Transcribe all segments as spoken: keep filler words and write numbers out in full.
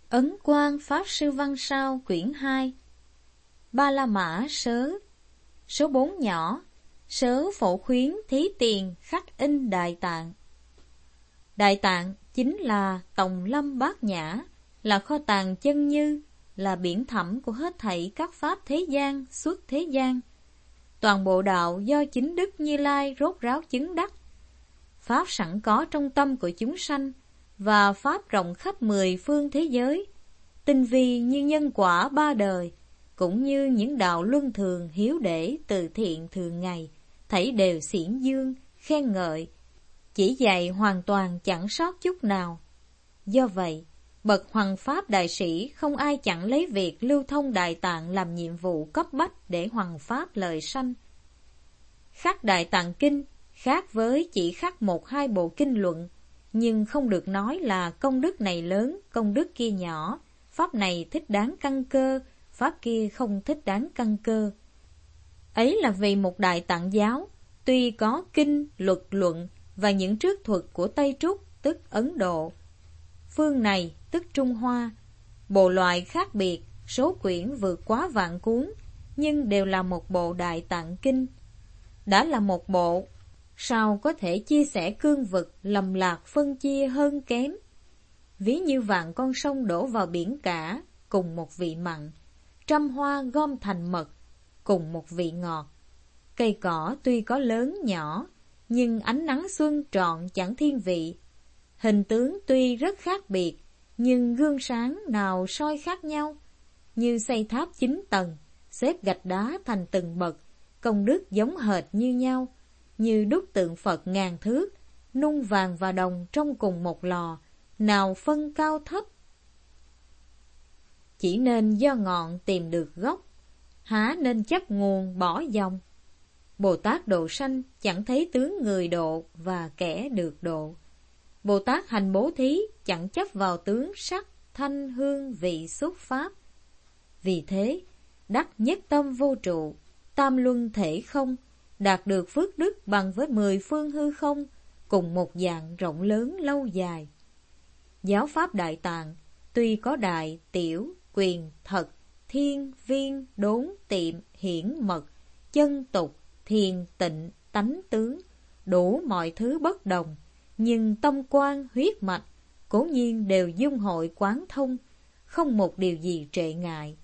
Ấn Quang Pháp Sư Văn Sao quyển hai. Ba La Mã sớ. Số bốn nhỏ. Sớ phổ khuyến thí tiền khắc in Đại Tạng. Đại Tạng chính là Tòng Lâm Bát Nhã, là kho tàng chân như, là biển thẳm của hết thảy các pháp thế gian suốt thế gian. Toàn bộ đạo do chính Đức Như Lai rốt ráo chứng đắc. Pháp sẵn có trong tâm của chúng sanh, và Pháp rộng khắp mười phương thế giới, tinh vi như nhân quả ba đời, cũng như những đạo luân thường hiếu để từ thiện thường ngày, thảy đều xiển dương, khen ngợi, chỉ dạy hoàn toàn chẳng sót chút nào. Do vậy, bậc hoằng Pháp đại sĩ không ai chẳng lấy việc lưu thông Đại Tạng làm nhiệm vụ cấp bách để hoằng Pháp lợi sanh. Khắc Đại Tạng Kinh khác với chỉ khắc một hai bộ kinh luận, nhưng không được nói là công đức này lớn, công đức kia nhỏ, pháp này thích đáng căn cơ, pháp kia không thích đáng căn cơ. Ấy là vì một Đại Tạng giáo, tuy có kinh, luật, luận và những trước thuật của Tây Trúc tức Ấn Độ, phương này tức Trung Hoa, bộ loại khác biệt, số quyển vượt quá vạn cuốn, nhưng đều là một bộ Đại Tạng Kinh. Đã là một bộ, sao có thể chia sẻ cương vực lầm lạc phân chia hơn kém? Ví như vạn con sông đổ vào biển cả, cùng một vị mặn, trăm hoa gom thành mật, cùng một vị ngọt. Cây cỏ tuy có lớn nhỏ, nhưng ánh nắng xuân trọn chẳng thiên vị. Hình tướng tuy rất khác biệt, nhưng gương sáng nào soi khác nhau. Như xây tháp chín tầng, xếp gạch đá thành từng bậc, công đức giống hệt như nhau. Như đúc tượng Phật ngàn thước, nung vàng và đồng trong cùng một lò, nào phân cao thấp. Chỉ nên do ngọn tìm được gốc, há nên chấp nguồn bỏ dòng. Bồ Tát độ sanh chẳng thấy tướng người độ và kẻ được độ. Bồ Tát hành bố thí chẳng chấp vào tướng sắc, thanh, hương, vị, xuất pháp. Vì thế, đắc nhất tâm vô trụ, tam luân thể không, đạt được phước đức bằng với mười phương hư không, cùng một dạng rộng lớn lâu dài. Giáo pháp Đại Tạng tuy có đại, tiểu, quyền, thật, thiên, viên, đốn, tiệm, hiển, mật, chân, tục, thiền, tịnh, tánh tướng, đủ mọi thứ bất đồng, nhưng tâm quan, huyết mạch, cố nhiên đều dung hội quán thông, không một điều gì trệ ngại.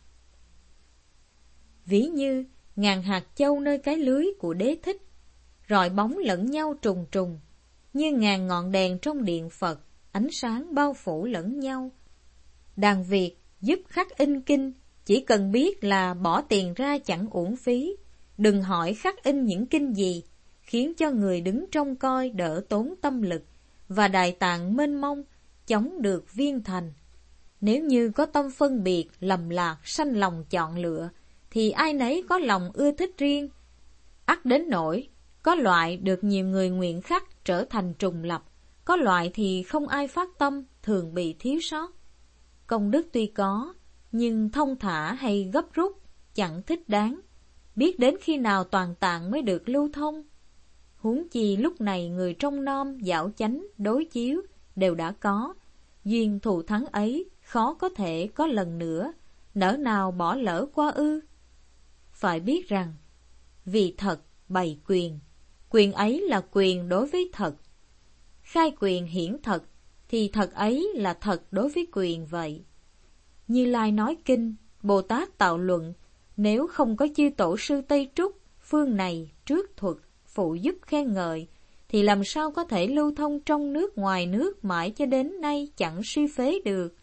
Ví như ngàn hạt châu nơi cái lưới của Đế Thích, rọi bóng lẫn nhau trùng trùng, như ngàn ngọn đèn trong điện Phật, ánh sáng bao phủ lẫn nhau. Đàn Việt giúp khắc in kinh, chỉ cần biết là bỏ tiền ra chẳng uổng phí, đừng hỏi khắc in những kinh gì, khiến cho người đứng trông coi đỡ tốn tâm lực, và Đại Tạng mênh mông, chống được viên thành. Nếu như có tâm phân biệt, lầm lạc, sanh lòng chọn lựa, thì ai nấy có lòng ưa thích riêng. Ắt đến nỗi, có loại được nhiều người nguyện khắc trở thành trùng lập, có loại thì không ai phát tâm, thường bị thiếu sót. Công đức tuy có, nhưng thông thả hay gấp rút, chẳng thích đáng. Biết đến khi nào toàn tạng mới được lưu thông. Huống chi lúc này người trong nom, dảo chánh, đối chiếu đều đã có. Duyên thù thắng ấy khó có thể có lần nữa, nỡ nào bỏ lỡ qua ư? Phải biết rằng, vì thật bày quyền, quyền ấy là quyền đối với thật. Khai quyền hiển thật, thì thật ấy là thật đối với quyền vậy. Như Lai nói kinh, Bồ Tát tạo luận, nếu không có chư tổ sư Tây Trúc, phương này, trước thuật, phụ giúp khen ngợi, thì làm sao có thể lưu thông trong nước ngoài nước mãi cho đến nay chẳng suy phế được.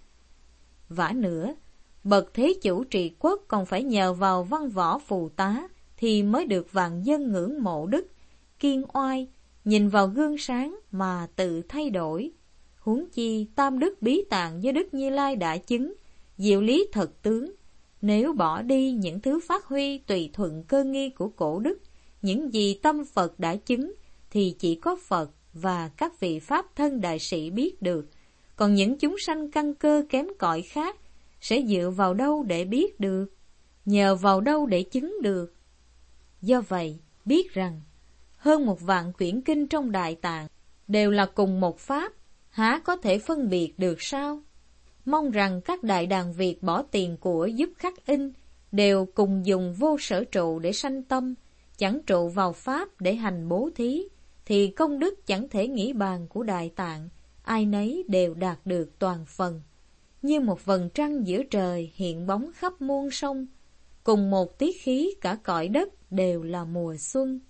Vả nữa, bậc thế chủ trị quốc còn phải nhờ vào văn võ phù tá, thì mới được vạn dân ngưỡng mộ đức, kiên oai, nhìn vào gương sáng mà tự thay đổi. Huống chi tam đức bí tạng do Đức Như Lai đã chứng, diệu lý thật tướng. Nếu bỏ đi những thứ phát huy tùy thuận cơ nghi của cổ đức, những gì tâm Phật đã chứng, thì chỉ có Phật và các vị Pháp thân đại sĩ biết được. Còn những chúng sanh căn cơ kém cỏi khác, sẽ dựa vào đâu để biết được? Nhờ vào đâu để chứng được? Do vậy, biết rằng, hơn một vạn quyển kinh trong Đại Tạng, đều là cùng một Pháp, há có thể phân biệt được sao? mong rằng các đại đàn Việt bỏ tiền của giúp khắc in, đều cùng dùng vô sở trụ để sanh tâm, chẳng trụ vào pháp để hành bố thí, thì công đức chẳng thể nghĩ bàn của Đại Tạng, ai nấy đều đạt được toàn phần. Như một vầng trăng giữa trời hiện bóng khắp muôn sông, cùng một tiết khí cả cõi đất đều là mùa xuân.